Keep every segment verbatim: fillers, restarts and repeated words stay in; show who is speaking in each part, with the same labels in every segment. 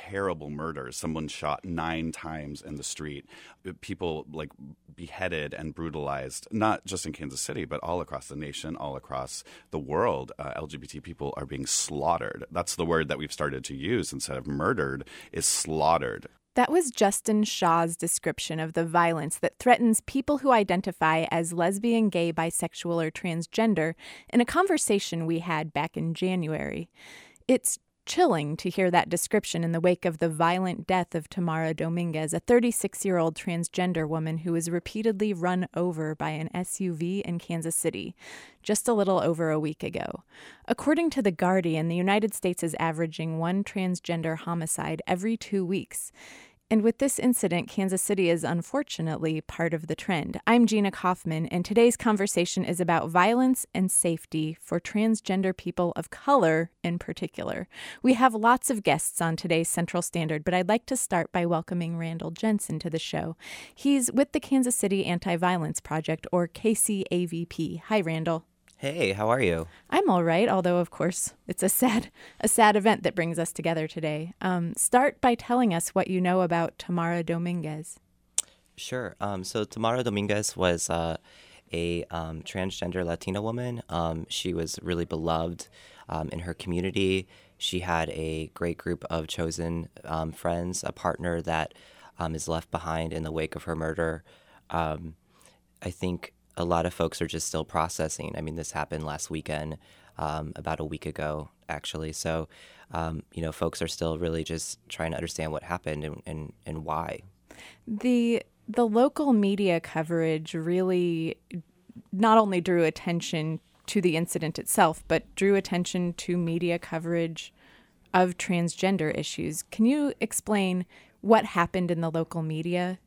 Speaker 1: terrible murders. Someone shot nine times in the street. People like beheaded and brutalized, not just in Kansas City, but all across the nation, all across the world. Uh, L G B T people are being slaughtered. That's the word that we've started to use instead of murdered, is slaughtered.
Speaker 2: That was Justin Shaw's description of the violence that threatens people who identify as lesbian, gay, bisexual, or transgender in a conversation we had back in January. It's chilling to hear that description in the wake of the violent death of Tamara Dominguez, a thirty-six-year-old transgender woman who was repeatedly run over by an S U V in Kansas City just a little over a week ago. According to The Guardian, the United States is averaging one transgender homicide every two weeks. And with this incident, Kansas City is unfortunately part of the trend. I'm Gina Kaufman, and today's conversation is about violence and safety for transgender people of color in particular. We have lots of guests on today's Central Standard, but I'd like to start by welcoming Randall Jensen to the show. He's with the Kansas City Anti-Violence Project, or K C A V P. Hi, Randall.
Speaker 3: Hey, how are you?
Speaker 2: I'm all right, although, of course, it's a sad a sad event that brings us together today. Um, start by telling us what you know about Tamara Dominguez.
Speaker 3: Sure. Um, so Tamara Dominguez was uh, a um, transgender Latina woman. Um, she was really beloved um, in her community. She had a great group of chosen um, friends, a partner that um, is left behind in the wake of her murder. Um, I think a lot of folks are just still processing. I mean, this happened last weekend, um, about a week ago, actually. So, um, you know, folks are still really just trying to understand what happened and, and, and why.
Speaker 2: The the local media coverage really not only drew attention to the incident itself, but drew attention to media coverage of transgender issues. Can you explain what happened in the local media?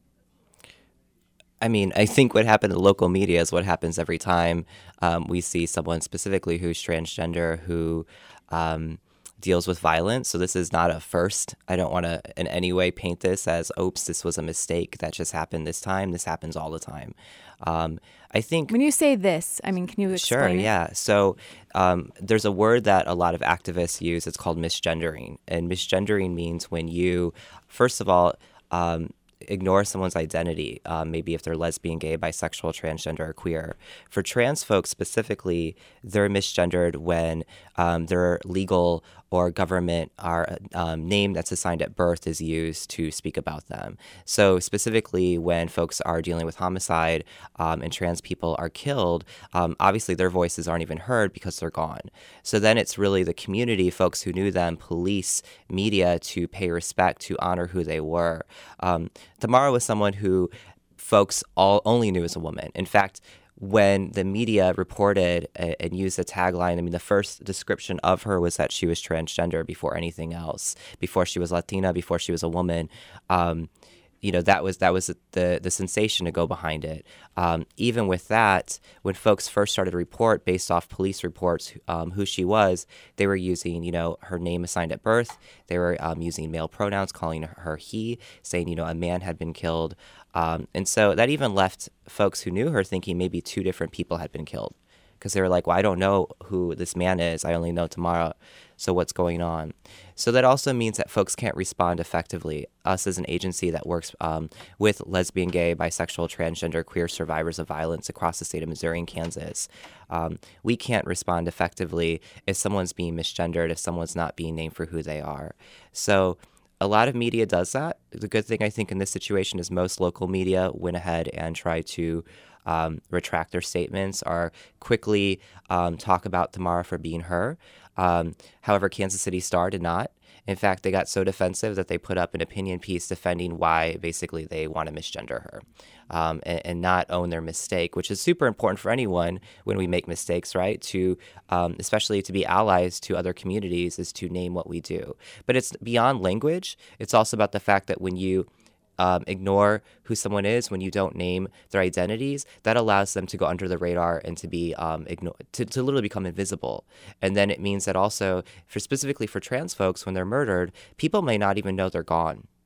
Speaker 3: I mean, I think what happened in the local media is what happens every time um, we see someone specifically who's transgender who um, deals with violence. So this is not a first. I don't want to in any way paint this as, oops, this was a mistake that just happened this time. This happens all the time. Um, I think
Speaker 2: when you say this, I mean, can you explain?
Speaker 3: Sure,
Speaker 2: it?
Speaker 3: yeah. So um, there's a word that a lot of activists use. It's called misgendering. And misgendering means when you, first of all, um, ignore someone's identity, um, maybe if they're lesbian, gay, bisexual, transgender, or queer. For trans folks specifically, they're misgendered when um, their legal or government our um, name that's assigned at birth is used to speak about them. So specifically when folks are dealing with homicide um, and trans people are killed, um, obviously their voices aren't even heard because they're gone. So then it's really the community, folks who knew them, police, media, to pay respect, to honor who they were. Um, Tamara was someone who folks all only knew as a woman. In fact, when the media reported and used the tagline, I mean, the first description of her was that she was transgender before anything else, before she was Latina, before she was a woman. Um, you know, that was that was the the sensation to go behind it. Um, even with that, when folks first started to report based off police reports um, who she was, they were using, you know, her name assigned at birth. They were um, using male pronouns, calling her he, saying, you know, a man had been killed. Um, and so that even left folks who knew her thinking maybe two different people had been killed, because they were like, well, I don't know who this man is. I only know Tamara. So what's going on? So that also means that folks can't respond effectively. Us as an agency that works um, with lesbian, gay, bisexual, transgender, queer survivors of violence across the state of Missouri and Kansas, um, we can't respond effectively if someone's being misgendered, if someone's not being named for who they are. So a lot of media does that. The good thing, I think, in this situation is most local media went ahead and tried to um, retract their statements or quickly um, talk about Tamara for being her. Um, however, Kansas City Star did not. In fact, they got so defensive that they put up an opinion piece defending why basically they want to misgender her um, and, and not own their mistake, which is super important for anyone when we make mistakes, right? To um, especially to be allies to other communities is to name what we do. But it's beyond language. It's also about the fact that when you Um, ignore who someone is, when you don't name their identities, that allows them to go under the radar and to be um, ignored, to, to literally become invisible. And then it means that also, for specifically for trans folks, when they're murdered, people may not even know they're gone.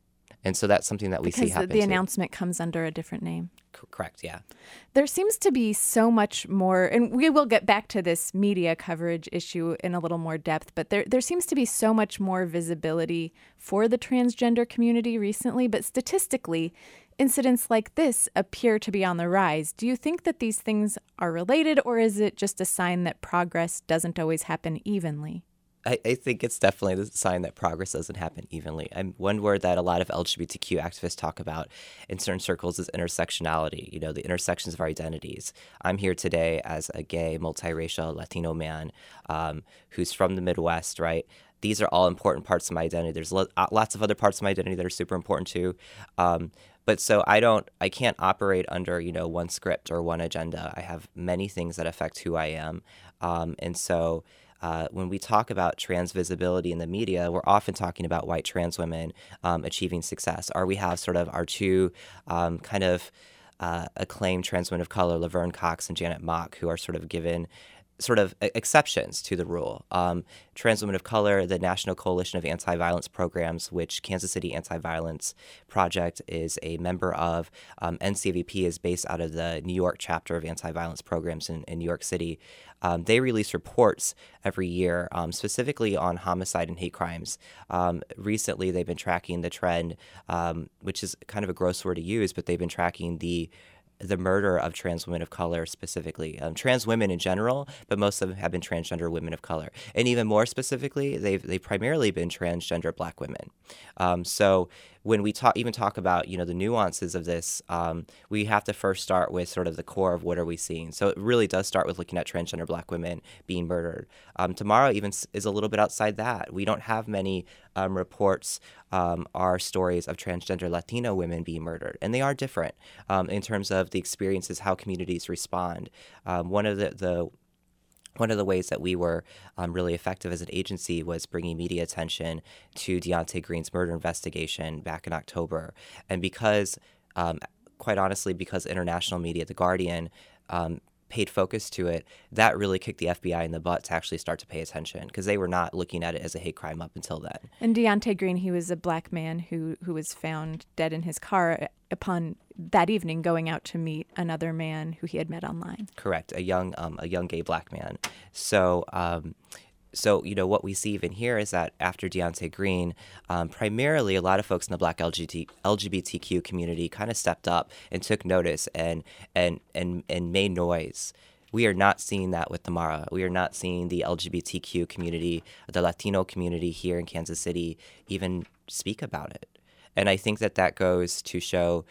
Speaker 3: And so that's something that we
Speaker 2: because
Speaker 3: see happen
Speaker 2: the, the
Speaker 3: too.
Speaker 2: announcement comes under a different name.
Speaker 3: C- correct, yeah.
Speaker 2: There seems to be so much more, and we will get back to this media coverage issue in a little more depth, but there, there seems to be so much more visibility for the transgender community recently, but statistically, incidents like this appear to be on the rise. Do you think that these things are related, or is it just a sign that progress doesn't always happen evenly?
Speaker 3: I, I think it's definitely the sign that progress doesn't happen evenly. And one word that a lot of L G B T Q activists talk about in certain circles is intersectionality, you know, the intersections of our identities. I'm here today as a gay, multiracial Latino man um, who's from the Midwest, right? These are all important parts of my identity. There's lo- lots of other parts of my identity that are super important too. Um, but so I don't, I can't operate under, you know, one script or one agenda. I have many things that affect who I am. Um, and so Uh, when we talk about trans visibility in the media, we're often talking about white trans women um, achieving success. Or we have sort of our two um, kind of uh, acclaimed trans women of color, Laverne Cox and Janet Mock, who are sort of given sort of exceptions to the rule. Um, Trans Women of Color, the National Coalition of Anti-Violence Programs, which Kansas City Anti-Violence Project is a member of. Um, N C A V P is based out of the New York chapter of anti-violence programs in, in New York City. Um, they release reports every year, um, specifically on homicide and hate crimes. Um, recently, they've been tracking the trend, um, which is kind of a gross word to use, but they've been tracking the the murder of trans women of color specifically, um, trans women in general, but most of them have been transgender women of color. And even more specifically, they've, they've primarily been transgender black women. Um, so when we talk, even talk about, you know, the nuances of this, um, we have to first start with sort of the core of what are we seeing. So it really does start with looking at transgender black women being murdered. Um, tomorrow even is a little bit outside that. We don't have many um, reports um, or stories of transgender Latino women being murdered, and they are different um, in terms of the experiences, how communities respond. Um, one of the, the One of the ways that we were um, really effective as an agency was bringing media attention to Deontay Green's murder investigation back in October. And because, um, quite honestly, because international media, The Guardian, um, paid focus to it, that really kicked the F B I in the butt to actually start to pay attention, because they were not looking at it as a hate crime up until then.
Speaker 2: And Deontay Green, he was a black man who, who was found dead in his car upon that evening going out to meet another man who he had met online.
Speaker 3: Correct, a young um, a young gay black man. So, um, so you know what we see even here is that after Deontay Green, um, primarily a lot of folks in the Black L G B T Q community kind of stepped up and took notice and and and and made noise. We are not seeing that with Tamara. We are not seeing the L G B T Q community, the Latino community here in Kansas City even speak about it. And I think that that goes to show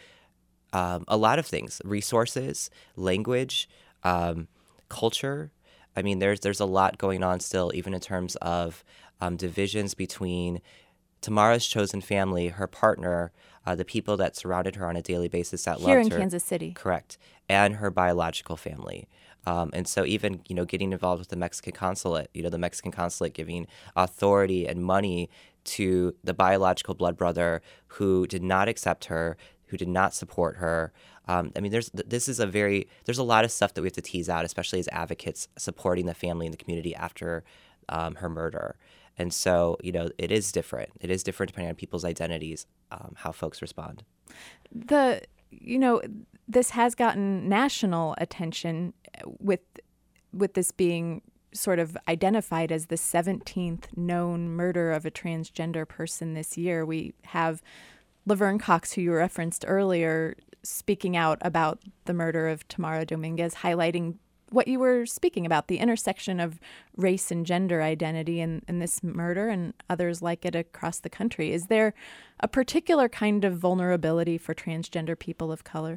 Speaker 3: um, a lot of things: resources, language, um, culture. I mean, there's there's a lot going on still, even in terms of um, divisions between Tamara's chosen family, her partner, uh, the people that surrounded her on a daily basis that
Speaker 2: Here
Speaker 3: loved
Speaker 2: in
Speaker 3: her.
Speaker 2: Kansas City.
Speaker 3: Correct. And her biological family. Um, and so even, you know, getting involved with the Mexican consulate, you know, the Mexican consulate giving authority and money to the biological blood brother who did not accept her, who did not support her. Um, I mean, there's this is a very, there's a lot of stuff that we have to tease out, especially as advocates supporting the family and the community after um, her murder. And so, you know, it is different. It is different depending on people's identities, um, how folks respond.
Speaker 2: The, you know, this has gotten national attention with with this being sort of identified as the seventeenth known murder of a transgender person this year. We have Laverne Cox, who you referenced earlier, speaking out about the murder of Tamara Dominguez, highlighting what you were speaking about, the intersection of race and gender identity in, in this murder and others like it across the country. Is there a particular kind of vulnerability for transgender people of color?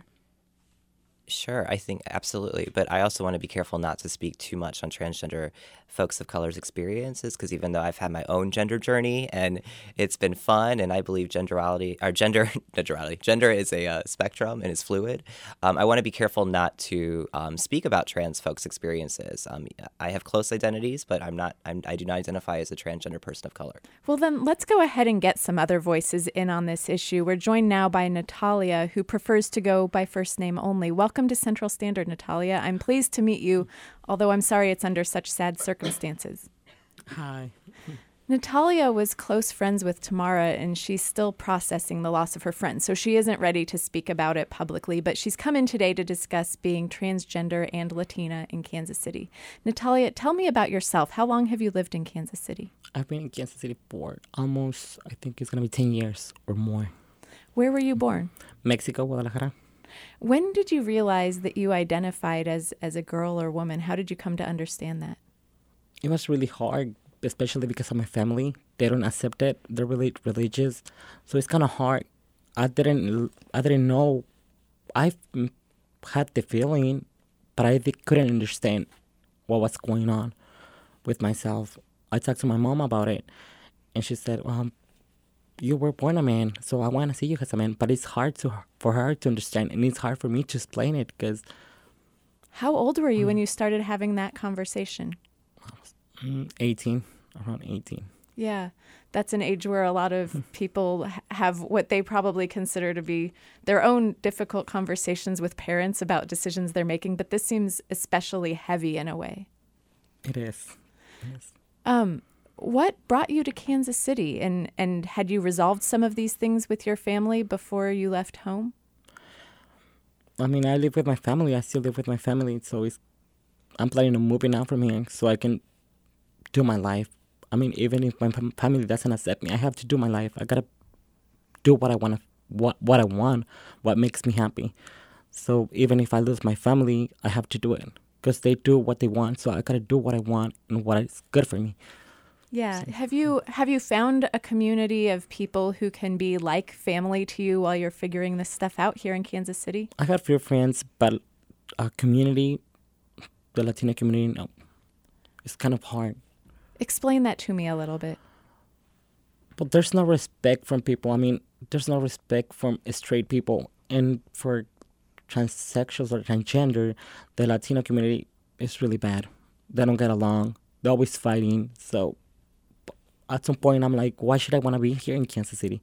Speaker 3: Sure, I think absolutely. But I also want to be careful not to speak too much on transgender folks of color's experiences, because even though I've had my own gender journey and it's been fun, and I believe genderality, or gender, genderality, gender is a uh, spectrum and is fluid, um, I want to be careful not to um, speak about trans folks' experiences. Um, I have close identities, but I'm not. I'm, I do not identify as a transgender person of color.
Speaker 2: Well, then let's go ahead and get some other voices in on this issue. We're joined now by Natalia, who prefers to go by first name only. Welcome to Central Standard, Natalia. I'm pleased to meet you, although I'm sorry it's under such sad circumstances.
Speaker 4: Hi.
Speaker 2: Natalia was close friends with Tamara, and she's still processing the loss of her friend, so she isn't ready to speak about it publicly, but she's come in today to discuss being transgender and Latina in Kansas City. Natalia, tell me about yourself. How long have you lived in Kansas City?
Speaker 4: I've been in Kansas City for almost, I think it's going to be ten years or more.
Speaker 2: Where were you born?
Speaker 4: Mexico, Guadalajara.
Speaker 2: When did you realize that you identified as, as a girl or woman? How did you come to understand that?
Speaker 4: It was really hard, especially because of my family. They don't accept it. They're really religious, so it's kind of hard. I didn't, I didn't know. I had the feeling, but I couldn't understand what was going on with myself. I talked to my mom about it, and she said, "Well, you were born a man, so I want to see you as a man." But it's hard to for her to understand, and it's hard for me to explain it because.
Speaker 2: How old were you um, when you started having that conversation?
Speaker 4: eighteen, around eighteen.
Speaker 2: Yeah, that's an age where a lot of people have what they probably consider to be their own difficult conversations with parents about decisions they're making, but this seems especially heavy in a way.
Speaker 4: It is. It is.
Speaker 2: Um, what brought you to Kansas City, and, and had you resolved some of these things with your family before you left home?
Speaker 4: I mean, I live with my family. I still live with my family, so it's, I'm planning on moving out from here so I can do my life. I mean, even if my family doesn't accept me, I have to do my life. I gotta do what I want, what what I want, what makes me happy. So even if I lose my family, I have to do it because they do what they want. So I gotta do what I want and what is good for me.
Speaker 2: Yeah.
Speaker 4: So,
Speaker 2: have you have you found a community of people who can be like family to you while you're figuring this stuff out here in Kansas City?
Speaker 4: I've had few friends, but a community, the Latino community, no, it's kind of hard.
Speaker 2: Explain that to me a little bit.
Speaker 4: But there's no respect from people. I mean, there's no respect from straight people. And for transsexuals or transgender, the Latino community is really bad. They don't get along. They're always fighting. So at some point, I'm like, why should I want to be here in Kansas City?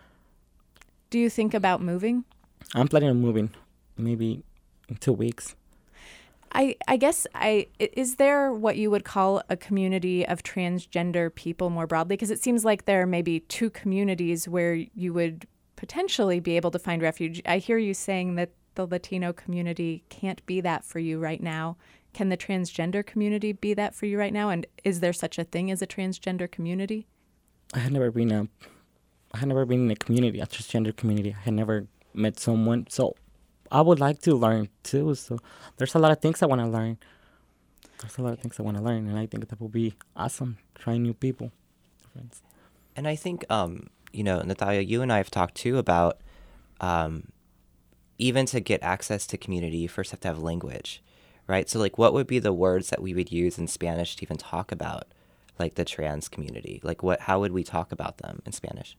Speaker 2: Do you think about moving?
Speaker 4: I'm planning on moving maybe in two weeks.
Speaker 2: I, I guess I is there what you would call a community of transgender people more broadly? Because it seems like there are maybe two communities where you would potentially be able to find refuge. I hear you saying that the Latino community can't be that for you right now. Can the transgender community be that for you right now? And is there such a thing as a transgender community?
Speaker 4: I had never been a, I had never been in a community, a transgender community. I had never met someone. So I would like to learn too. So there's a lot of things I want to learn. There's a lot of things I want to learn, and I think that will be awesome. Trying new people, friends.
Speaker 3: And I think, um, you know, Natalia, you and I have talked too about um, even to get access to community, you first have to have language, right? So, like, what would be the words that we would use in Spanish to even talk about, like, the trans community? Like, what? How would we talk about them in Spanish?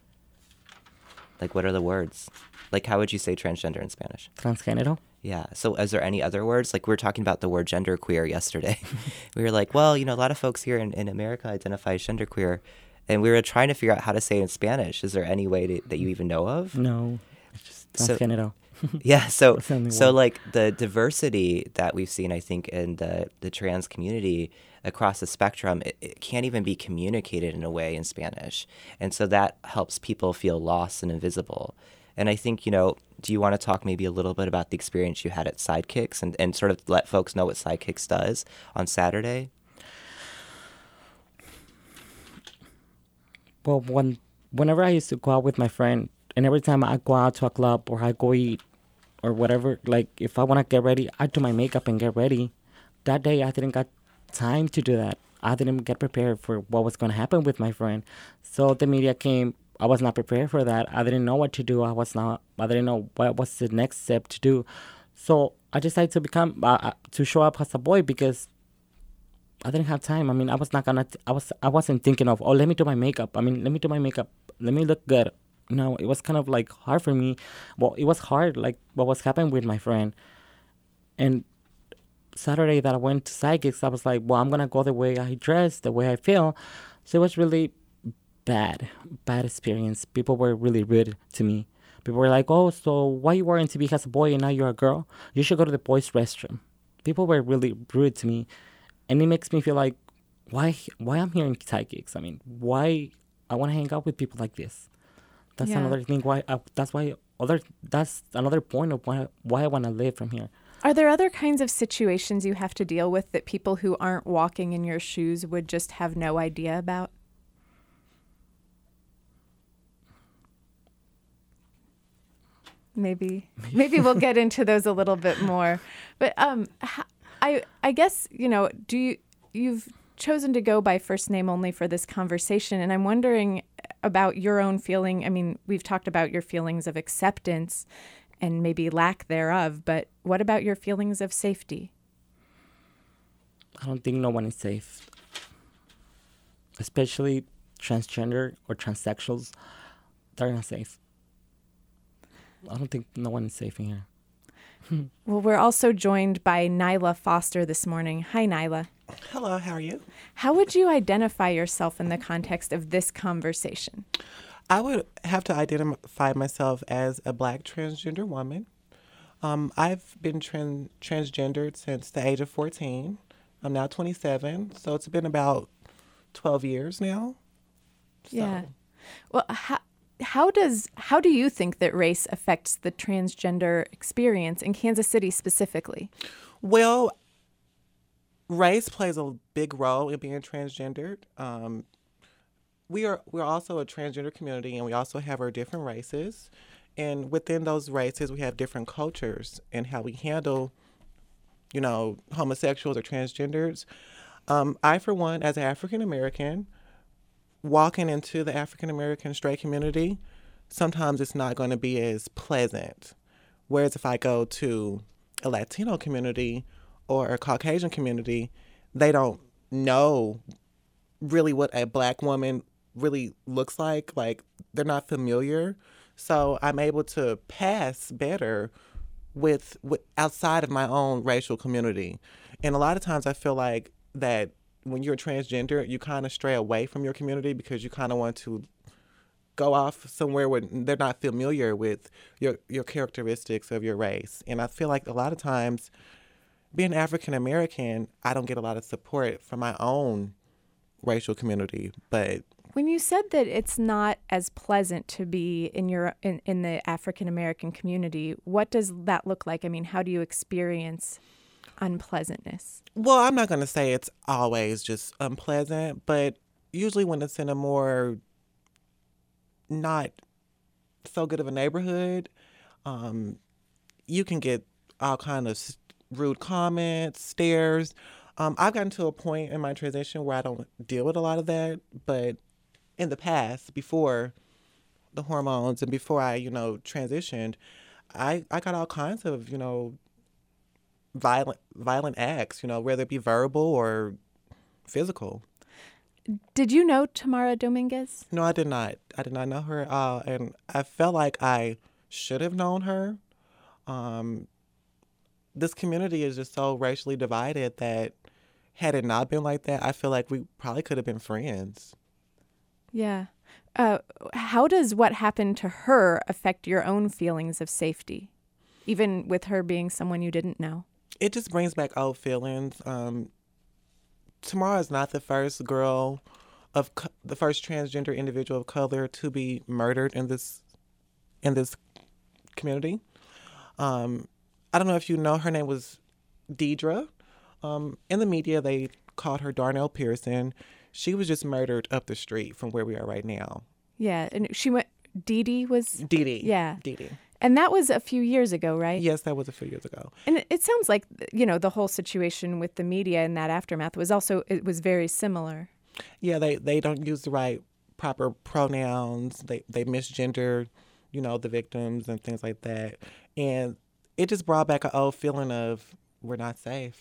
Speaker 3: Like, what are the words? Like, how would you say transgender in Spanish?
Speaker 4: Transgénero.
Speaker 3: Yeah. So is there any other words? Like, we were talking about the word genderqueer yesterday. We were like, well, you know, a lot of folks here in, in America identify as genderqueer. And we were trying to figure out how to say it in Spanish. Is there any way to, that you even know of?
Speaker 4: No. It's just transgénero.
Speaker 3: So, yeah. So, so
Speaker 4: one.
Speaker 3: like, the diversity that we've seen, I think, in the, the trans community across the spectrum, it, it can't even be communicated in a way in Spanish. And so that helps people feel lost and invisible. And I think, you know, do you want to talk maybe a little bit about the experience you had at Sidekicks and, and sort of let folks know what Sidekicks does on Saturday?
Speaker 4: Well, when whenever I used to go out with my friend, and every time I go out to a club or I go eat or whatever, like if I want to get ready, I do my makeup and get ready. That day, I didn't got time to do that. I didn't get prepared for what was going to happen with my friend. So the media came. I was not prepared for that. I didn't know what to do. I was not. I didn't know what was the next step to do. So I decided to become uh, to show up as a boy because I didn't have time. I mean, I was not gonna. T- I was. I wasn't thinking of. Oh, let me do my makeup. I mean, let me do my makeup. Let me look good. No, it was kind of like hard for me. Well, it was hard. Like what was happening with my friend. And Saturday that I went to Sidekicks, I was like, well, I'm gonna go the way I dress, the way I feel. So it was really bad, bad experience. People were really rude to me. People were like, oh, so why you wearing to be as a boy and now you're a girl? You should go to the boys' restroom. People were really rude to me. And it makes me feel like, why why I'm hearing psychics. I mean, why I want to hang out with people like this. That's
Speaker 2: Yeah.
Speaker 4: another thing. Why I, that's why other that's another point of why why I want to live from here.
Speaker 2: Are there other kinds of situations you have to deal with that people who aren't walking in your shoes would just have no idea about? Maybe maybe we'll get into those a little bit more. But um h- I I guess, you know, do you you've chosen to go by first name only for this conversation, and I'm wondering about your own feeling. I mean, we've talked about your feelings of acceptance and maybe lack thereof, but what about your feelings of safety?
Speaker 4: I don't think no one is safe, especially transgender or transsexuals. They're not safe. I don't think no one is safe in here.
Speaker 2: Well, we're also joined by Nyla Foster this morning. Hi, Nyla.
Speaker 5: Hello, how are you?
Speaker 2: How would you identify yourself in the context of this conversation?
Speaker 5: I would have to identify myself as a black transgender woman. Um, I've been tran- transgendered since the age of fourteen. I'm now twenty-seven, so it's been about twelve years now. So.
Speaker 2: Yeah. Well, how, how does how do you think that race affects the transgender experience in Kansas City specifically?
Speaker 5: Well, race plays a big role in being transgendered. Um, we are we're also a transgender community, and we also have our different races. And within those races, we have different cultures and how we handle, you know, homosexuals or transgenders. Um, I, for one, as an African American, walking into the African American straight community, sometimes it's not going to be as pleasant. Whereas if I go to a Latino community or a Caucasian community, they don't know really what a black woman really looks like. Like, they're not familiar. So I'm able to pass better with, with outside of my own racial community. And a lot of times I feel like that when you're transgender, you kind of stray away from your community because you kind of want to go off somewhere where they're not familiar with your, your characteristics of your race. And I feel like a lot of times being African American, I don't get a lot of support from my own racial community. But
Speaker 2: when you said that it's not as pleasant to be in your in, in the African American community, what does that look like? I mean, how do you experience unpleasantness?
Speaker 5: Well, I'm not going to say it's always just unpleasant, but usually when it's in a more not so good of a neighborhood, um, you can get all kind of rude comments, stares. Um, I've gotten to a point in my transition where I don't deal with a lot of that, but in the past, before the hormones and before I, you know, transitioned, I, I got all kinds of, you know, violent violent acts, you know, whether it be verbal or physical.
Speaker 2: Did you know Tamara Dominguez?
Speaker 5: No, I did not. I did not know her at all, and I felt like I should have known her. Um, this community is just so racially divided that had it not been like that, I feel like we probably could have been friends.
Speaker 2: Yeah. Uh, how does what happened to her affect your own feelings of safety, even with her being someone you didn't know?
Speaker 5: It just brings back old feelings. Um, Tamara is not the first girl of co- the first transgender individual of color to be murdered in this in this community. Um, I don't know if you know, her name was Deidre. Um, in the media, they called her Darnell Pearson. She was just murdered up the street from where we are right now.
Speaker 2: Yeah, and she went. Dee Dee was.
Speaker 5: Dee Dee.
Speaker 2: Yeah.
Speaker 5: Dee Dee.
Speaker 2: And that was a few years ago, right?
Speaker 5: Yes, that was a few years ago.
Speaker 2: And it, it sounds like, you know, the whole situation with the media and that aftermath was also, it was very similar.
Speaker 5: Yeah, they, they don't use the right proper pronouns. They they misgender, you know, the victims and things like that. And it just brought back an old feeling of we're not safe.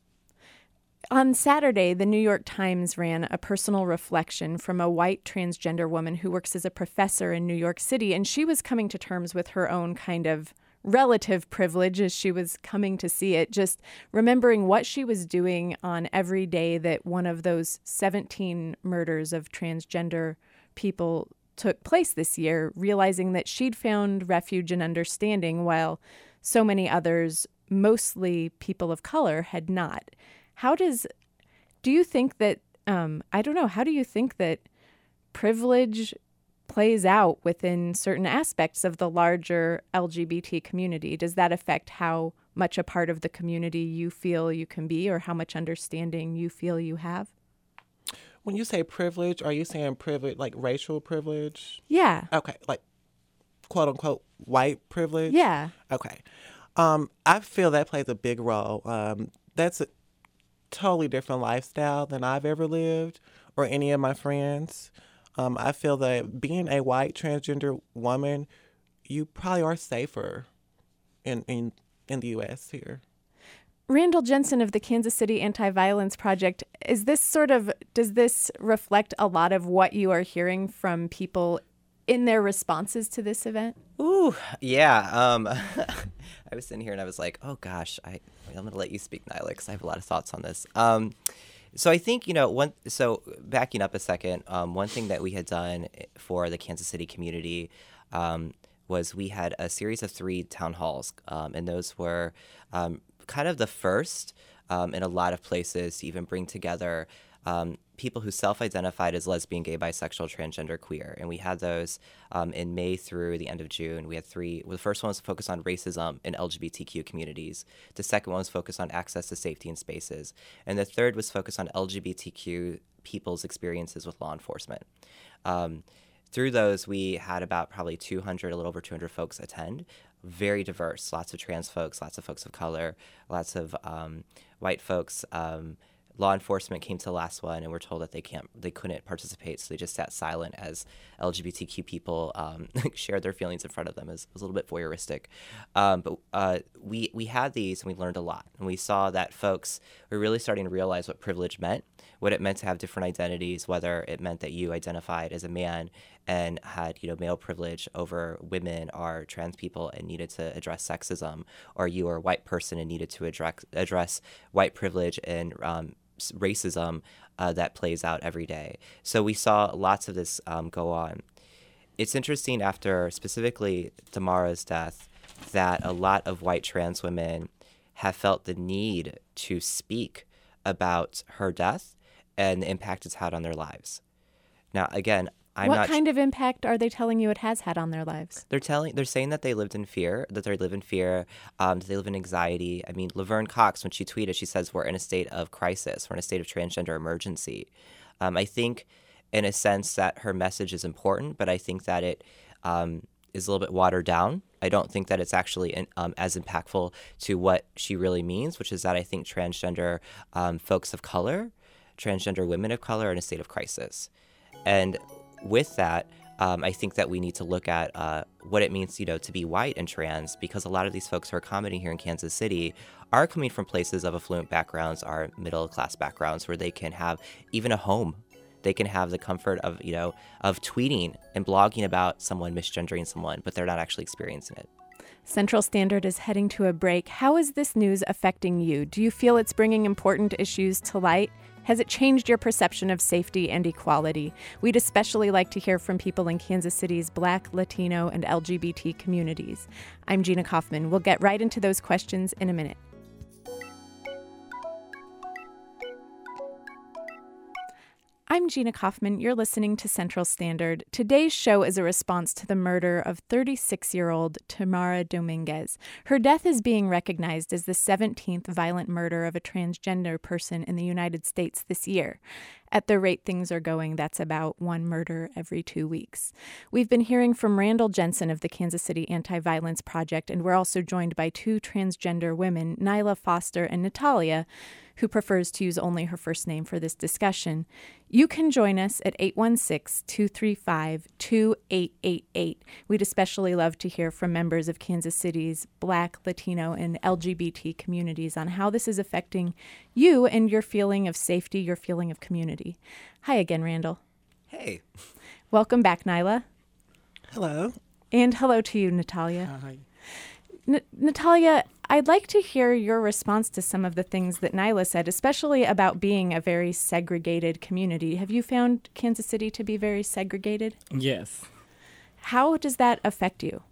Speaker 2: On Saturday, the New York Times ran a personal reflection from a white transgender woman who works as a professor in New York City, and she was coming to terms with her own kind of relative privilege as she was coming to see it, just remembering what she was doing on every day that one of those seventeen murders of transgender people took place this year, realizing that she'd found refuge and understanding while so many others, mostly people of color, had not. How does, do you think that Um, I don't know. How do you think that privilege plays out within certain aspects of the larger L G B T community? Does that affect how much a part of the community you feel you can be, or how much understanding you feel you have?
Speaker 5: When you say privilege, are you saying privilege like racial privilege?
Speaker 2: Yeah.
Speaker 5: Okay, like quote unquote white privilege?
Speaker 2: Yeah.
Speaker 5: Okay. Um, I feel that plays a big role. Um, that's a totally different lifestyle than I've ever lived or any of my friends. Um, I feel that being a white transgender woman, you probably are safer in, in, in the U S here.
Speaker 2: Randall Jensen of the Kansas City Anti-Violence Project, is this sort of, does this reflect a lot of what you are hearing from people in their responses to this event?
Speaker 3: Ooh, yeah. Um, I was sitting here and I was like, oh gosh, I, I'm going to let you speak, Nyla, because I have a lot of thoughts on this. Um, so I think, you know, one, so backing up a second, um, one thing that we had done for the Kansas City community um, was we had a series of three town halls, um, and those were um, kind of the first um, in a lot of places to even bring together um, people who self-identified as lesbian, gay, bisexual, transgender, queer. And we had those um, in May through the end of June. We had three. Well, the first one was focused on racism in L G B T Q communities. The second one was focused on access to safety and spaces. And the third was focused on L G B T Q people's experiences with law enforcement. Um, through those, we had about probably two hundred, a little over two hundred folks attend. Very diverse, lots of trans folks, lots of folks of color, lots of um, white folks. Um, law enforcement came to the last one and were told that they can't, they couldn't participate, so they just sat silent as L G B T Q people um, shared their feelings in front of them. It was, it was a little bit voyeuristic. Um, but uh, we, we had these and we learned a lot. And we saw that folks were really starting to realize what privilege meant, what it meant to have different identities, whether it meant that you identified as a man and had, you know, male privilege over women or trans people and needed to address sexism, or you were a white person and needed to address, address white privilege and um, racism uh, that plays out every day. So we saw lots of this um, go on. It's interesting after specifically Tamara's death that a lot of white trans women have felt the need to speak about her death and the impact it's had on their lives. Now, again, I'm
Speaker 2: what
Speaker 3: not
Speaker 2: kind of impact are they telling you it has had on their lives?
Speaker 3: They're telling, they're saying that they lived in fear, that they live in fear, um, that they live in anxiety. I mean, Laverne Cox, when she tweeted, she says we're in a state of crisis, we're in a state of transgender emergency. Um, I think, in a sense, that her message is important, but I think that it um, is a little bit watered down. I don't think that it's actually in, um, as impactful to what she really means, which is that I think transgender um, folks of color, transgender women of color, are in a state of crisis, and with that, um, I think that we need to look at uh, what it means, you know, to be white and trans, because a lot of these folks who are commenting here in Kansas City are coming from places of affluent backgrounds, are middle class backgrounds, where they can have even a home. They can have the comfort of, you know, of tweeting and blogging about someone misgendering someone, but they're not actually experiencing it.
Speaker 2: Central Standard is heading to a break. How is this news affecting you? Do you feel it's bringing important issues to light? Has it changed your perception of safety and equality? We'd especially like to hear from people in Kansas City's Black, Latino, and L G B T communities. I'm Gina Kaufman. We'll get right into those questions in a minute. I'm Gina Kaufman. You're listening to Central Standard. Today's show is a response to the murder of thirty-six-year-old Tamara Dominguez. Her death is being recognized as the seventeenth violent murder of a transgender person in the United States this year. At the rate things are going, that's about one murder every two weeks. We've been hearing from Randall Jensen of the Kansas City Anti-Violence Project, and we're also joined by two transgender women, Nyla Foster and Natalia, who prefers to use only her first name for this discussion. You can join us at eight one six, two three five, two eight eight eight. We'd especially love to hear from members of Kansas City's Black, Latino, and L G B T communities on how this is affecting you and your feeling of safety, your feeling of community. Hi again, Randall.
Speaker 3: Hey.
Speaker 2: Welcome back, Nyla.
Speaker 5: Hello.
Speaker 2: And hello to you, Natalia.
Speaker 4: Hi.
Speaker 2: N- Natalia, I'd like to hear your response to some of the things that Nyla said, especially about being a very segregated community. Have you found Kansas City to be very segregated?
Speaker 4: Yes.
Speaker 2: How does that affect you?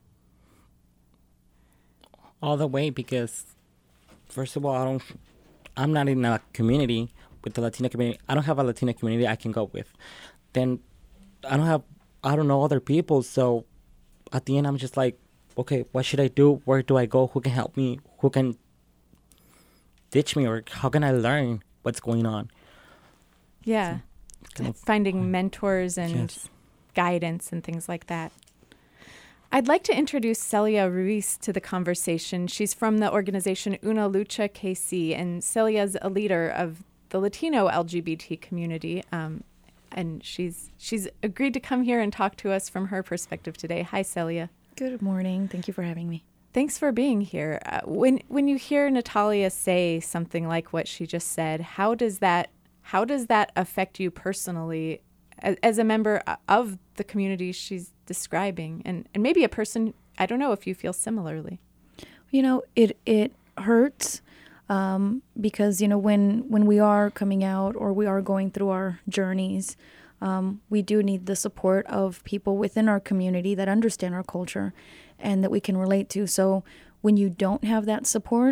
Speaker 4: All the way, because first of all, I don't I'm not in a community with the Latina community. I don't have a Latina community I can go with. Then I don't have, I don't know other people. So at the end, I'm just like, okay, what should I do? Where do I go? Who can help me? Who can teach me? Or how can I learn what's going on?
Speaker 2: Yeah.
Speaker 4: So, kind of,
Speaker 2: finding mentors and
Speaker 4: yes.
Speaker 2: guidance and things like that. I'd like to introduce Celia Ruiz to the conversation. She's from the organization Una Lucha K C, and Celia's a leader of the Latino L G B T community, um, and she's she's agreed to come here and talk to us from her perspective today. Hi, Celia.
Speaker 6: Good morning. Thank you for having me.
Speaker 2: Thanks for being here. Uh, when when you hear Natalia say something like what she just said, how does that how does that affect you personally as, as a member of the community she's describing, and, and maybe a person, I don't know if you feel similarly?
Speaker 6: You know, it it hurts um, because, you know, when, when we are coming out or we are going through our journeys, um, we do need the support of people within our community that understand our culture and that we can relate to. So when you don't have that support,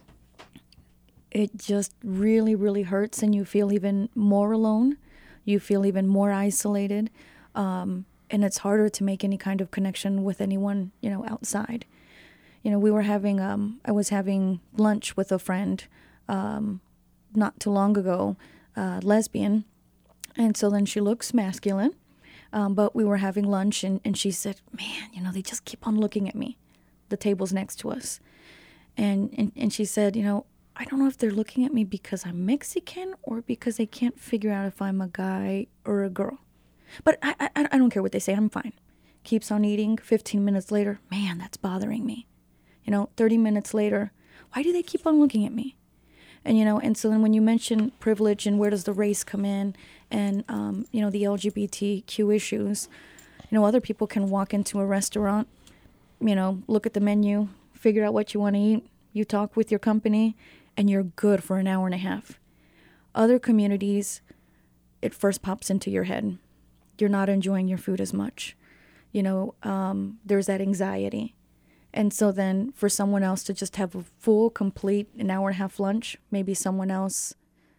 Speaker 6: it just really, really hurts, and you feel even more alone. You feel even more isolated. Um, and it's harder to make any kind of connection with anyone, you know, outside. You know, we were having, um, I was having lunch with a friend um, not too long ago, uh, lesbian. And so then she looks masculine, um, but we were having lunch, and, and she said, man, you know, they just keep on looking at me. The table's next to us. And, and, and she said, you know, I don't know if they're looking at me because I'm Mexican or because they can't figure out if I'm a guy or a girl. But I, I, I don't care what they say. I'm fine. Keeps on eating. fifteen minutes later, man, that's bothering me. You know, thirty minutes later, why do they keep on looking at me? And, you know, and so then when you mention privilege and where does the race come in and, um, you know, the L G B T Q issues, you know, other people can walk into a restaurant, you know, look at the menu, figure out what you want to eat. You talk with your company and you're good for an hour and a half. Other communities, it first pops into your head. You're not enjoying your food as much. You know, um, there's that anxiety. And so then for someone else to just have a full, complete an hour and a half lunch, maybe someone else,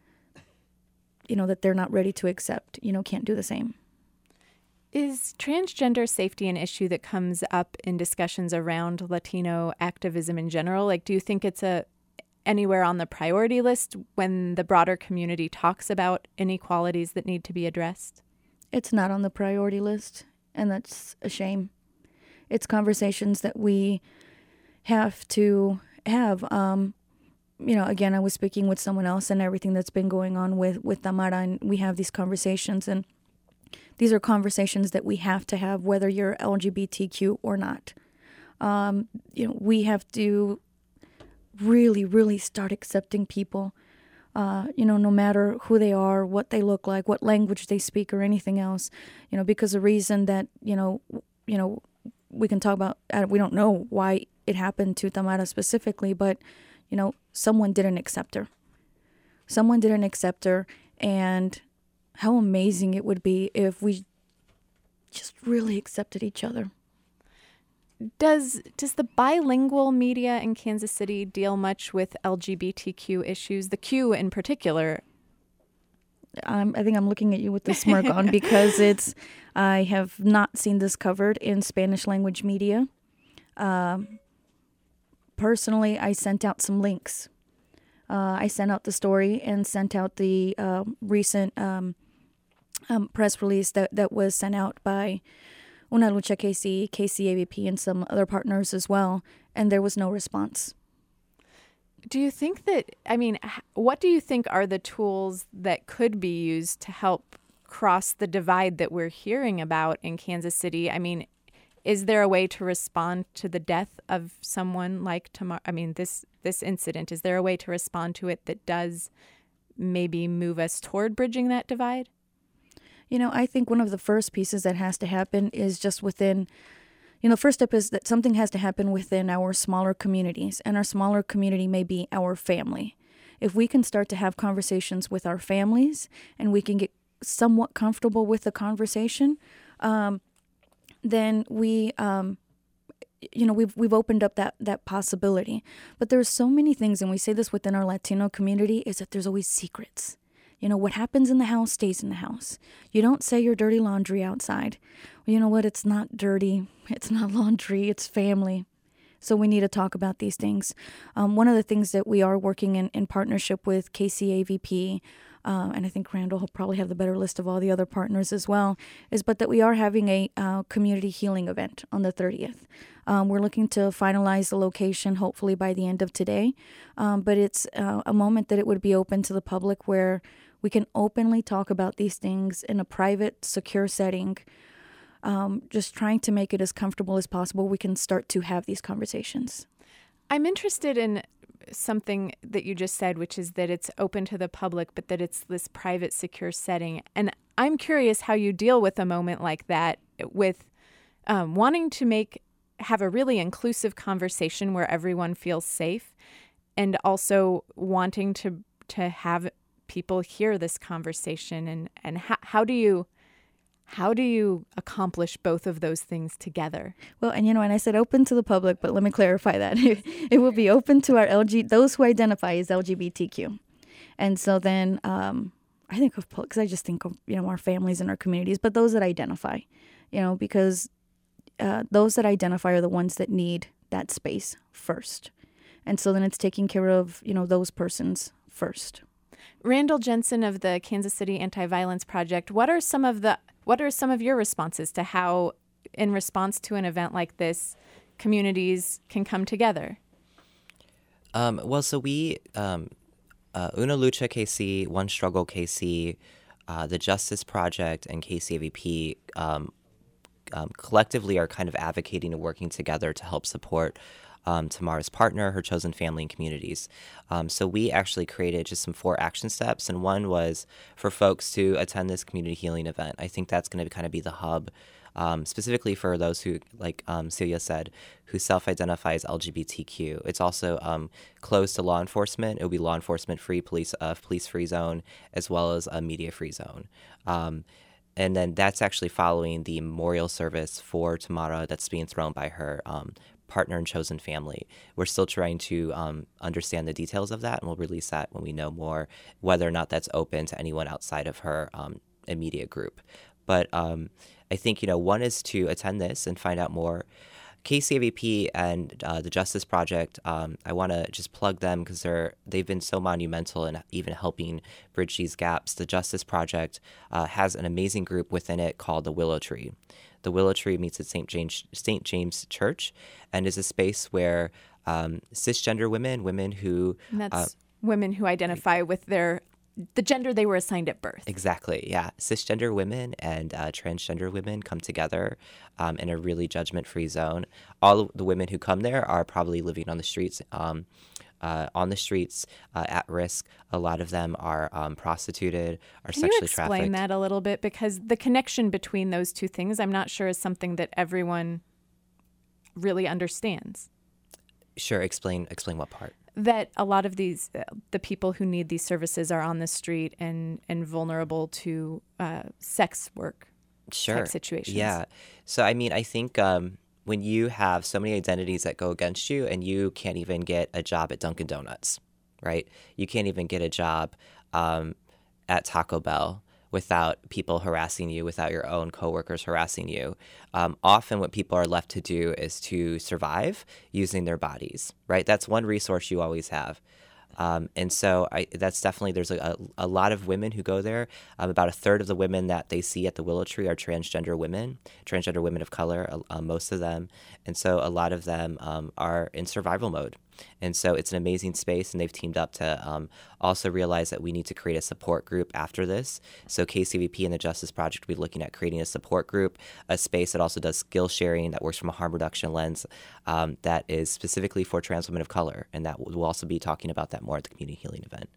Speaker 6: you know, that they're not ready to accept, you know, can't do the same.
Speaker 2: Is transgender safety an issue that comes up in discussions around Latino activism in general? Like, do you think it's a anywhere on the priority list when the broader community talks about inequalities that need to be addressed?
Speaker 6: It's not on the priority list, and that's a shame. It's conversations that we have to have. Um, you know, again, I was speaking with someone else and everything that's been going on with, with Tamara, and we have these conversations, and these are conversations that we have to have whether you're L G B T Q or not. Um, you know, we have to really, really start accepting people. Uh, you know, no matter who they are, what they look like, what language they speak, or anything else, you know, because the reason that, you know, you know, we can talk about, uh, we don't know why it happened to Tamara specifically, but, you know, someone didn't accept her. Someone didn't accept her, and how amazing it would be if we just really accepted each other.
Speaker 2: Does does the bilingual media in Kansas City deal much with L G B T Q issues, the Q in particular?
Speaker 6: Um, I think I'm looking at you with the smirk on because it's, I have not seen this covered in Spanish language media. Um, personally, I sent out some links. Uh, I sent out the story and sent out the uh, recent um, um, press release that, that was sent out by Una Lucha K C, K C A V P, and some other partners as well, and there was no response.
Speaker 2: Do you think that, I mean, what do you think are the tools that could be used to help cross the divide that we're hearing about in Kansas City? I mean, is there a way to respond to the death of someone like Tamara? I mean, this, this incident, is there a way to respond to it that does maybe move us toward bridging that divide?
Speaker 6: You know, I think one of the first pieces that has to happen is just within, you know, the first step is that something has to happen within our smaller communities, and our smaller community may be our family. If we can start to have conversations with our families and we can get somewhat comfortable with the conversation, um, then we, um, you know, we've we've opened up that that possibility. But there's so many things, and we say this within our Latino community, is that there's always secrets. You know, what happens in the house stays in the house. You don't say your dirty laundry outside. Well, you know what? It's not dirty. It's not laundry. It's family. So we need to talk about these things. Um, one of the things that we are working in, in partnership with K C A V P, uh, and I think Randall will probably have the better list of all the other partners as well, is but that we are having a uh, community healing event on the thirtieth. Um, we're looking to finalize the location hopefully by the end of today. Um, but it's uh, a moment that it would be open to the public where we can openly talk about these things in a private, secure setting, um, just trying to make it as comfortable as possible. We can start to have these conversations.
Speaker 2: I'm interested in something that you just said, which is that it's open to the public, but that it's this private, secure setting. And I'm curious how you deal with a moment like that, with um, wanting to make have a really inclusive conversation where everyone feels safe, and also wanting to to have people hear this conversation. And and how, how do you how do you accomplish both of those things together?
Speaker 6: Well, and you know, and I said open to the public, but let me clarify that. It will be open to our L G, those who identify as L G B T Q. And so then um, I think of, because I just think of, you know, our families and our communities, but those that identify, you know, because uh, those that identify are the ones that need that space first. And so then it's taking care of, you know, those persons first.
Speaker 2: Randall Jensen of the Kansas City Anti-Violence Project, what are some of the what are some of your responses to how, in response to an event like this, communities can come together?
Speaker 3: Um, well, so we, um, uh, Una Lucha K C, One Struggle K C, uh, the Justice Project, and K C A V P um, um, collectively are kind of advocating and working together to help support Um, Tamara's partner, her chosen family, and communities. Um, so we actually created just some four action steps, and one was for folks to attend this community healing event. I think that's going to kind of be the hub, um, specifically for those who, like um, Celia said, who self-identify as L G B T Q. It's also um, closed to law enforcement. It will be law enforcement-free, police uh, police-free zone, as well as a media-free zone. Um, and then that's actually following the memorial service for Tamara that's being thrown by her um, partner and chosen family. We're still trying to um, understand the details of that, and we'll release that when we know more, whether or not that's open to anyone outside of her um, immediate group. But um, I think, you know, one is to attend this and find out more. K C A V P and uh, the Justice Project, um, I want to just plug them because they're they've been so monumental in even helping bridge these gaps. The Justice Project uh, has an amazing group within it called the Willow Tree. The Willow Tree meets at Saint James Saint James Church, and is a space where um, cisgender women, women who
Speaker 2: And that's
Speaker 3: uh,
Speaker 2: women who identify with their the gender they were assigned at birth.
Speaker 3: Exactly, yeah. Cisgender women and uh, transgender women come together um, in a really judgment-free zone. All of the women who come there are probably living on the streets, um, uh, on the streets, uh, at risk. A lot of them are um, prostituted, are
Speaker 2: Can
Speaker 3: sexually
Speaker 2: you explain
Speaker 3: trafficked.
Speaker 2: that a little bit? Because the connection between those two things, I'm not sure is something that everyone really understands.
Speaker 3: Sure, explain explain what part.
Speaker 2: That a lot of these, uh, the people who need these services are on the street and, and vulnerable to uh, sex work
Speaker 3: Sure.
Speaker 2: type situations.
Speaker 3: Yeah. So, I mean, I think um, when you have so many identities that go against you and you can't even get a job at Dunkin' Donuts, right? You can't even get a job um, at Taco Bell without people harassing you, without your own coworkers harassing you. Um, often what people are left to do is to survive using their bodies, right? That's one resource you always have. Um, and so I, that's definitely, there's a, a, a lot of women who go there. Um, about a third of the women that they see at the Willow Tree are transgender women, transgender women of color, uh, most of them. And so a lot of them um, are in survival mode. And so it's an amazing space, and they've teamed up to um, also realize that we need to create a support group after this. So K C V P and the Justice Project will be looking at creating a support group, a space that also does skill sharing, that works from a harm reduction lens, um, that is specifically for trans women of color. And that we'll also be talking about that more at the community healing event.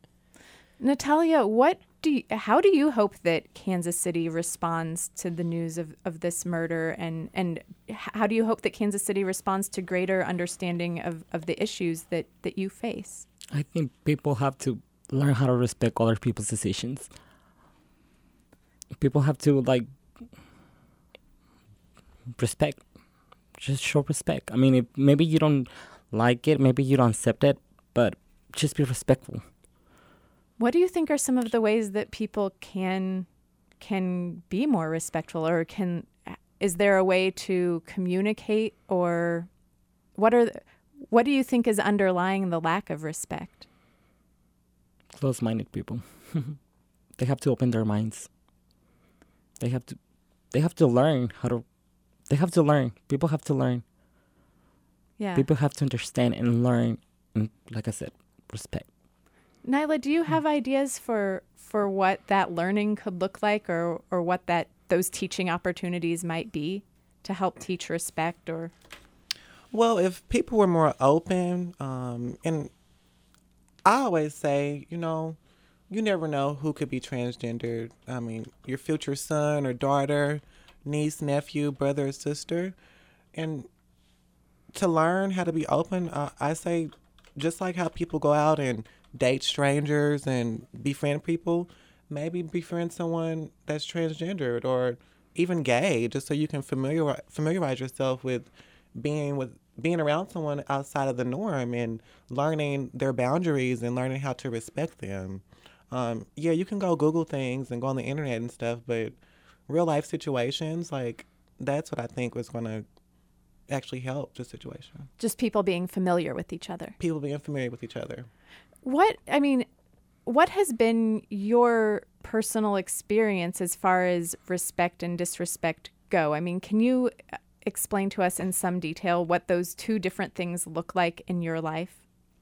Speaker 2: Natalia, what do you, how do you hope that Kansas City responds to the news of, of this murder, and, and how do you hope that Kansas City responds to greater understanding of, of the issues that, that you face?
Speaker 4: I think people have to learn how to respect other people's decisions. People have to, like, respect just show respect. I mean, if maybe you don't like it, maybe you don't accept it, but just be respectful.
Speaker 2: What do you think are some of the ways that people can can be more respectful, or can is there a way to communicate, or what are the, what do you think is underlying the lack of respect?
Speaker 4: Close-minded people. They have to open their minds. They have to they have to learn how to they have to learn. People have to learn.
Speaker 2: Yeah.
Speaker 4: People have to understand and learn, and like I said, respect.
Speaker 2: Nyla, do you have ideas for for what that learning could look like, or or what that those teaching opportunities might be to help teach respect? Or
Speaker 5: Well, if people were more open, um, and I always say, you know, you never know who could be transgendered. I mean, your future son or daughter, niece, nephew, brother or sister. And to learn how to be open, uh, I say, just like how people go out and date strangers and befriend people, maybe befriend someone that's transgendered or even gay, just so you can familiar, familiarize yourself with being with being around someone outside of the norm and learning their boundaries and learning how to respect them. Um, yeah, you can go Google things and go on the internet and stuff, but real life situations, like, that's what I think was going to actually help the situation.
Speaker 2: just people being familiar with each other?
Speaker 5: People being familiar with each other.
Speaker 2: What, I mean, what has been your personal experience as far as respect and disrespect go? I mean, can you explain to us in some detail what those two different things look like in your life?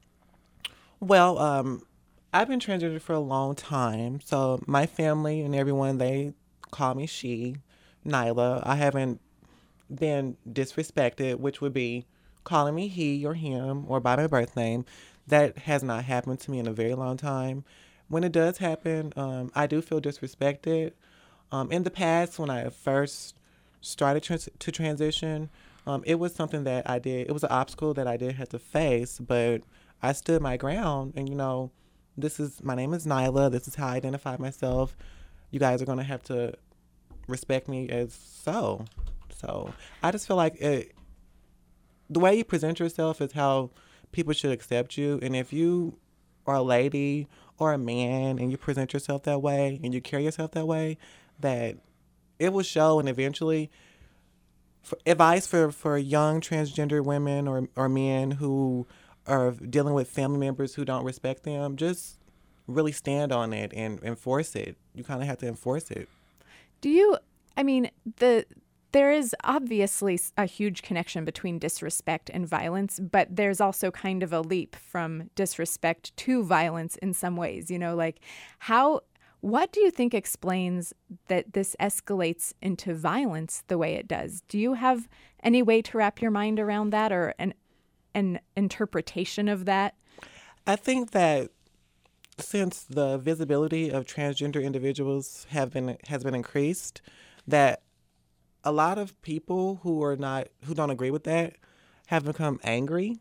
Speaker 5: Well, um, I've been transgender for a long time, so my family and everyone, they call me she, Nyla. I haven't been disrespected, which would be calling me he or him or by my birth name. That has not happened to me in a very long time. When it does happen, um, I do feel disrespected. Um, in the past, when I first started trans- to transition, um, it was something that I did. It was an obstacle that I did have to face, but I stood my ground. And, you know, this is, my name is Nyla. This is how I identify myself. You guys are going to have to respect me as so. So I just feel like it, the way you present yourself is how people should accept you. And if you are a lady or a man and you present yourself that way and you carry yourself that way, that it will show. And eventually, for advice for, for young transgender women or, or men who are dealing with family members who don't respect them, just really stand on it and enforce it. You kind of have to enforce it.
Speaker 2: Do you, I mean, the there is obviously a huge connection between disrespect and violence, but there's also kind of a leap from disrespect to violence in some ways, you know, like how, what do you think explains that this escalates into violence the way it does? Do you have any way to wrap your mind around that, or an, an interpretation of that?
Speaker 5: I think that since the visibility of transgender individuals have been has been increased, that a lot of people who are not who don't agree with that have become angry.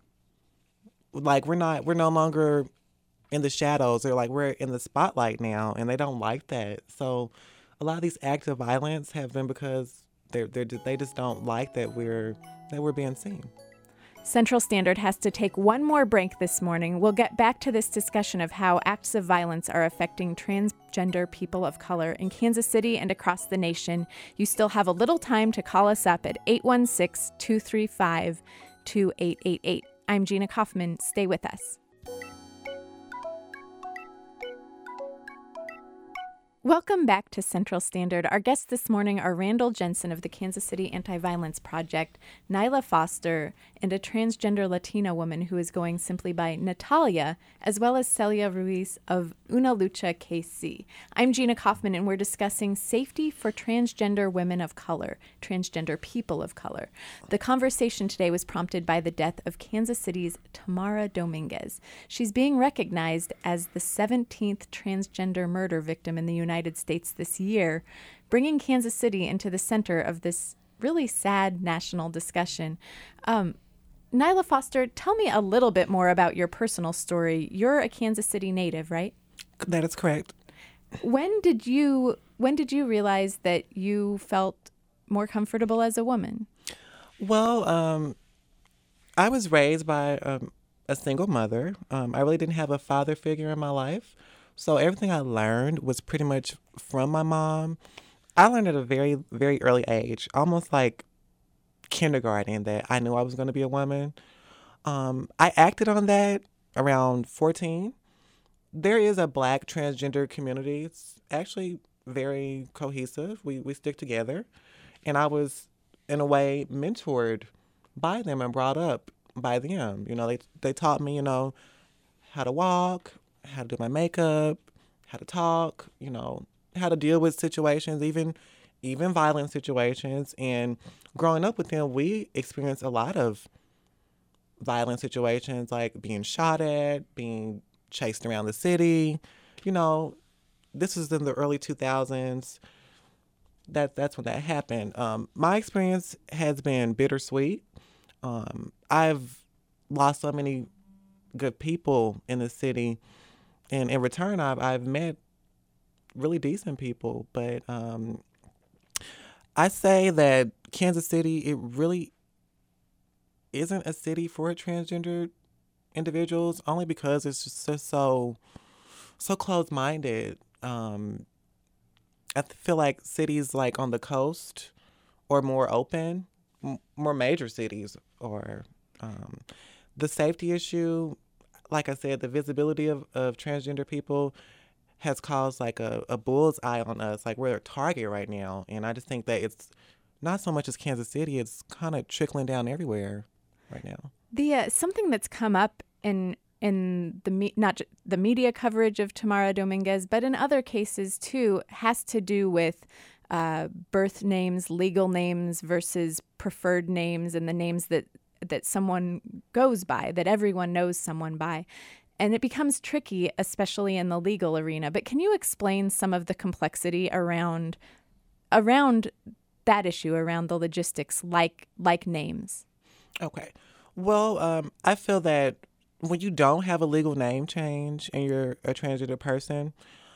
Speaker 5: Like we're not we're no longer in the shadows. They're like we're in the spotlight now, and they don't like that. So a lot of these acts of violence have been because they they they just don't like that we're that we're being seen.
Speaker 2: Central Standard has to take one more break this morning. We'll get back to this discussion of how acts of violence are affecting transgender people of color in Kansas City and across the nation. You still have a little time to call us up at eight one six, two three five, two eight eight eight. I'm Gina Kaufman. Stay with us. Welcome back to Central Standard. Our guests this morning are Randall Jensen of the Kansas City Anti-Violence Project, Nyla Foster, and a transgender Latina woman who is going simply by Natalia, as well as Celia Ruiz of Una Lucha K C. I'm Gina Kaufman, and we're discussing safety for transgender women of color, transgender people of color. The conversation today was prompted by the death of Kansas City's Tamara Dominguez. She's being recognized as the seventeenth transgender murder victim in the United United States this year, bringing Kansas City into the center of this really sad national discussion. Um, Nyla Foster, tell me a little bit more about your personal story. You're a Kansas City native, right?
Speaker 5: That is correct.
Speaker 2: When did you when did you realize that you felt more comfortable as a woman?
Speaker 5: Well, um, I was raised by um, a single mother. Um, I really didn't have a father figure in my life. So everything I learned was pretty much from my mom. I learned at a very, very early age, almost like kindergarten, that I knew I was going to be a woman. Um, I acted on that around fourteen. There is a black transgender community. It's actually very cohesive. We, we stick together. And I was, in a way, mentored by them and brought up by them. You know, they they taught me, you know, how to walk, how to do my makeup, how to talk, you know, how to deal with situations, even even violent situations. And growing up with them, we experienced a lot of violent situations, like being shot at, being chased around the city. You know, this was in the early two thousands. That that's when that happened. Um, my experience has been bittersweet. Um, I've lost so many good people in the city, and in return, I've I've met really decent people. But um, I say that Kansas City, it really isn't a city for transgender individuals, only because it's just so so, so close-minded. Um, I feel like cities like on the coast or more open, m- more major cities, or um, the safety issue, like I said, the visibility of, of transgender people has caused like a, a bull's eye on us. Like we're a target right now. And I just think that it's not so much as Kansas City, it's kind of trickling down everywhere right now.
Speaker 2: The uh, something that's come up in in the me- not j- the media coverage of Tamara Dominguez, but in other cases too, has to do with uh, birth names, legal names versus preferred names, and the names that that someone goes by, that everyone knows someone by. And it becomes tricky, especially in the legal arena. But can you explain some of the complexity around around that issue, around the logistics, like like names?
Speaker 5: Okay. Well, um, I feel that when you don't have a legal name change and you're a transgender person,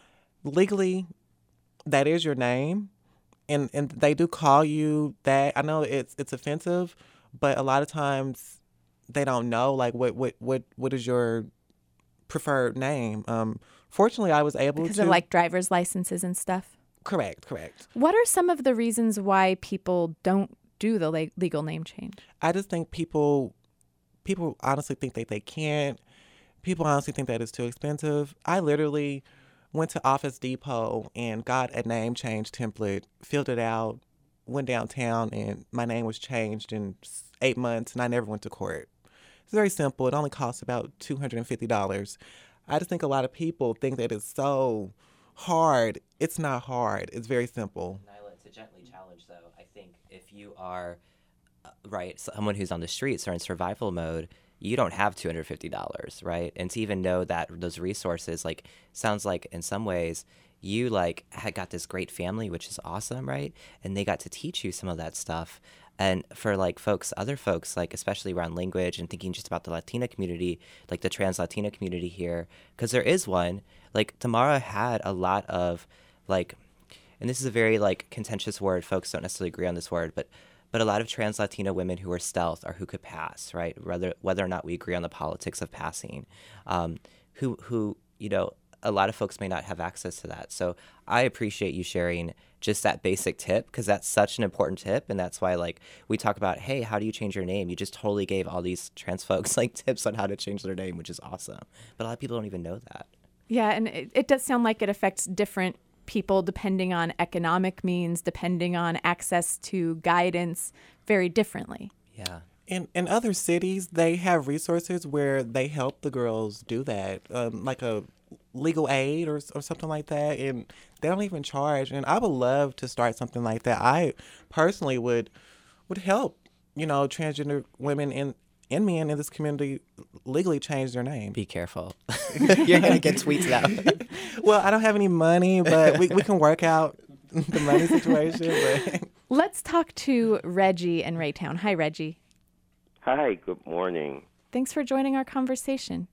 Speaker 5: legally, that is your name, and and they do call you that. I know it's it's offensive, but a lot of times they don't know like what what what what is your preferred name. Um, fortunately, I was able
Speaker 2: Because
Speaker 5: to
Speaker 2: of like driver's licenses and stuff?
Speaker 5: correct, correct.
Speaker 2: What are some of the reasons why people don't do the le- legal name change?
Speaker 5: I just think people people honestly think that they can't. People honestly think that it's too expensive. I literally went to Office Depot and got a name change template, filled it out, went downtown, and my name was changed in s- eight months, and I never went to court. It's very simple. It only costs about two hundred fifty dollars. I just think a lot of people think that it's so hard. It's not hard. It's very simple.
Speaker 3: Nyla, to gently challenge, though, I think if you are, uh, right, someone who's on the streets or in survival mode, you don't have two hundred fifty dollars, right? And to even know that those resources, like, sounds like in some ways you, like, had got this great family, which is awesome, right? And they got to teach you some of that stuff. And for, like, folks, other folks, like, especially around language and thinking just about the Latina community, like the trans Latina community here, because there is one, like, Tamara had a lot of, like, and this is a very, like, contentious word. Folks don't necessarily agree on this word, but but a lot of trans Latina women who are stealth or who could pass, right? Whether whether or not we agree on the politics of passing, um, who who you know, a lot of folks may not have access to that. So I appreciate you sharing just that basic tip, because that's such an important tip, and that's why, like, we talk about, hey, how do you change your name? You just totally gave all these trans folks like tips on how to change their name, which is awesome. But a lot of people don't even know that.
Speaker 2: Yeah, and it, it does sound like it affects different people depending on economic means, depending on access to guidance, very differently.
Speaker 3: Yeah.
Speaker 5: In in other cities, they have resources where they help the girls do that, um, like a legal aid or or something like that, and they don't even charge. And I would love to start something like that. I personally would would help, you know, transgender women and and men in this community legally change their name.
Speaker 3: Be careful. You're going to get tweets out.
Speaker 5: Well, I don't have any money, but we, we can work out the money situation. But
Speaker 2: Let's talk to Reggie in Raytown. Hi, Reggie.
Speaker 7: Hi, good morning.
Speaker 2: Thanks for joining our conversation.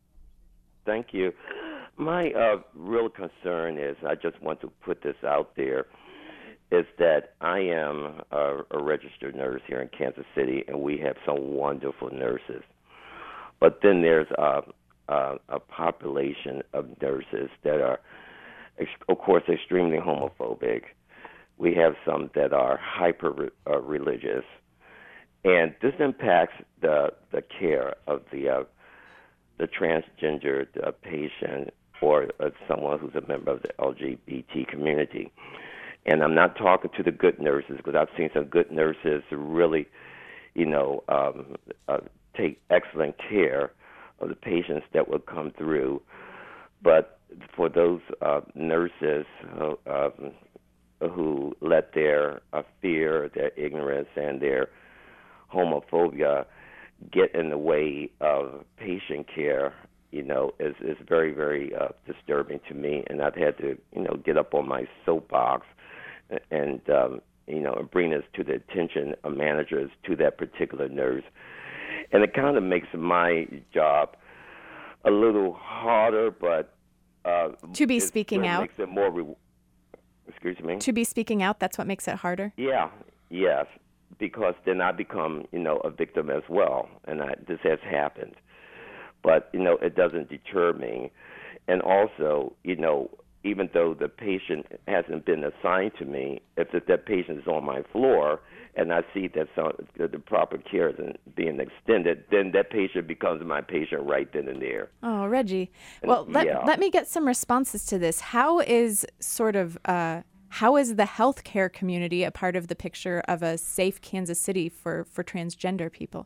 Speaker 7: Thank you. My uh, real concern is, I just want to put this out there. is that I am a, a registered nurse here in Kansas City, and we have some wonderful nurses. But then there's a, a, a population of nurses that are, of course, extremely homophobic. We have some that are hyper uh, religious, and this impacts the the care of the uh, the transgender uh, patient or uh, someone who's a member of the L G B T community. And I'm not talking to the good nurses, because I've seen some good nurses really, you know, um, uh, take excellent care of the patients that will come through. But for those uh, nurses uh, um, who let their uh, fear, their ignorance, and their homophobia get in the way of patient care, you know, is, is very, very uh, disturbing to me. And I've had to, you know, get up on my soapbox and, um, you know, bring this to the attention of managers to that particular nurse. And it kind of makes my job a little harder, but uh,
Speaker 2: to be
Speaker 7: it
Speaker 2: speaking out.
Speaker 7: Makes it more. Re- excuse me.
Speaker 2: To be speaking out. That's what makes it harder.
Speaker 7: Yeah. Yes. Because then I become, you know, a victim as well, and I, this has happened. But you know, it doesn't deter me. And also, you know, even though the patient hasn't been assigned to me, if that, that patient is on my floor and I see that, some, that the proper care isn't being extended, then that patient becomes my patient right then and there.
Speaker 2: Oh, Reggie.
Speaker 7: And,
Speaker 2: Well, let,
Speaker 7: yeah.
Speaker 2: let me get some responses to this. How is sort of, uh, how is the healthcare community a part of the picture of a safe Kansas City for, for transgender people?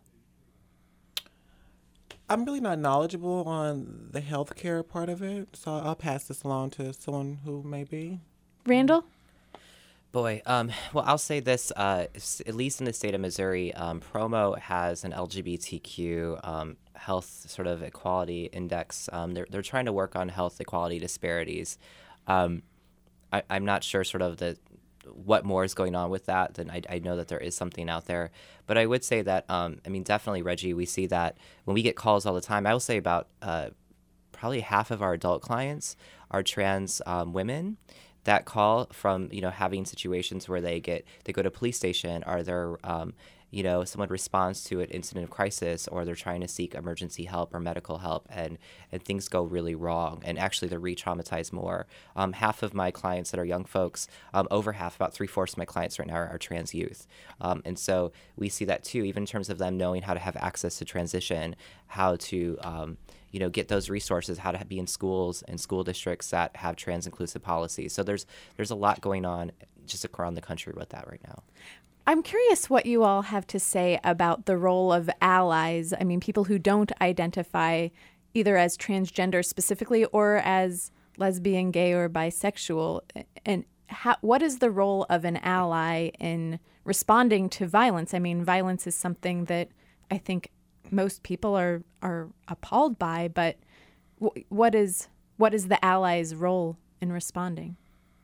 Speaker 5: I'm really not knowledgeable on the healthcare part of it, so I'll pass this along to someone who may be.
Speaker 2: Randall?
Speaker 3: Boy, um, well, I'll say this, uh, s- at least in the state of Missouri, um, Promo has an L G B T Q um, health sort of equality index. Um, they're, they're trying to work on health equality disparities. Um, I, I'm not sure sort of the what more is going on with that. Then I, I know that there is something out there. But I would say that, um, I mean, definitely, Reggie, we see that when we get calls all the time. I will say about uh, probably half of our adult clients are trans um, women that call from, you know, having situations where they get, they go to a police station, or they're, um, you know, someone responds to an incident of crisis, or they're trying to seek emergency help or medical help, and, and things go really wrong, and actually they're re-traumatized more. Um, half of my clients that are young folks, um, over half, about three-fourths of my clients right now are, are trans youth. Um, and so we see that too, even in terms of them knowing how to have access to transition, how to, um, you know, get those resources, how to be in schools and school districts that have trans-inclusive policies. So there's there's a lot going on just around the country with that right now.
Speaker 2: I'm curious what you all have to say about the role of allies. I mean, people who don't identify either as transgender specifically or as lesbian, gay, or bisexual. And how, what is the role of an ally in responding to violence? I mean, violence is something that I think most people are, are appalled by, but w- what is what is the ally's role in responding?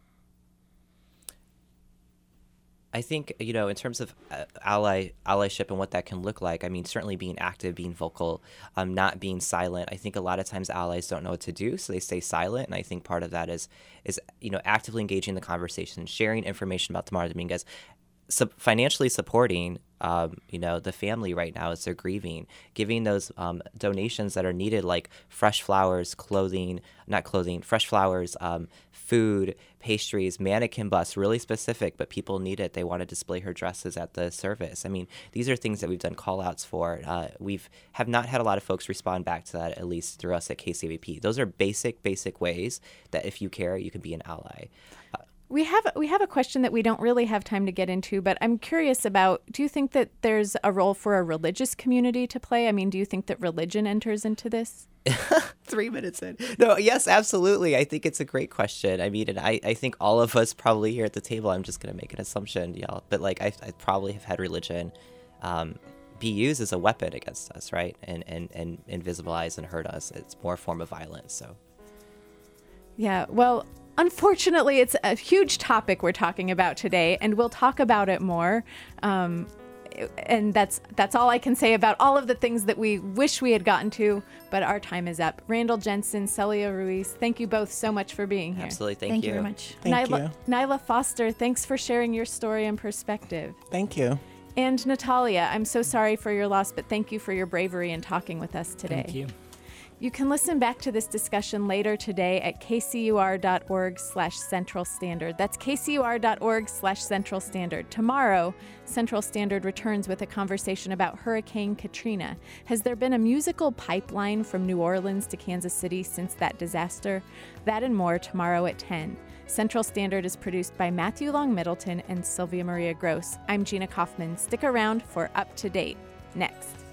Speaker 3: I think, you know, in terms of uh, ally allyship and what that can look like, I mean, certainly being active, being vocal, um, not being silent. I think a lot of times allies don't know what to do, so they stay silent. And I think part of that is, is you know, actively engaging the conversation, sharing information about Tamara Dominguez, sub- financially supporting, um, you know, the family right now as they're grieving, giving those um, donations that are needed, like fresh flowers, clothing, not clothing, fresh flowers, um, food, pastries, mannequin busts, really specific, but people need it. They want to display her dresses at the service. I mean, these are things that we've done call outs for. Uh, we've have not had a lot of folks respond back to that, at least through us at K C A V P. Those are basic, basic ways that if you care, you can be an ally. Uh,
Speaker 2: We have we have a question that we don't really have time to get into, but I'm curious about, do you think that there's a role for a religious community to play? I mean, do you think that religion enters into this?
Speaker 3: Three minutes in. No, yes, absolutely. I think it's a great question. I mean, and I, I think all of us probably here at the table, I'm just going to make an assumption, y'all, but like I, I probably have had religion um, be used as a weapon against us, right? And, and, and invisibilize and hurt us. It's more a form of violence, so.
Speaker 2: Yeah, well, unfortunately, it's a huge topic we're talking about today, and we'll talk about it more um, and that's that's all I can say about all of the things that we wish we had gotten to, but our time is up. Randall Jensen, Celia Ruiz, thank you both so much for being here.
Speaker 3: Absolutely. Thank,
Speaker 6: Thank
Speaker 3: you.
Speaker 6: you very much.
Speaker 5: Thank
Speaker 2: Nyla,
Speaker 5: you.
Speaker 2: Nyla Foster, thanks for sharing your story and perspective.
Speaker 5: Thank you.
Speaker 2: And Natalia, I'm so sorry for your loss, but thank you for your bravery in talking with us today.
Speaker 4: Thank you.
Speaker 2: You can listen back to this discussion later today at kcur.org slash Central Standard. That's kcur.org slash Central Standard. Tomorrow, Central Standard returns with a conversation about Hurricane Katrina. Has there been a musical pipeline from New Orleans to Kansas City since that disaster? That and more tomorrow at ten. Central Standard is produced by Matthew Long Middleton and Sylvia Maria Gross. I'm Gina Kaufman. Stick around for Up to Date. Next.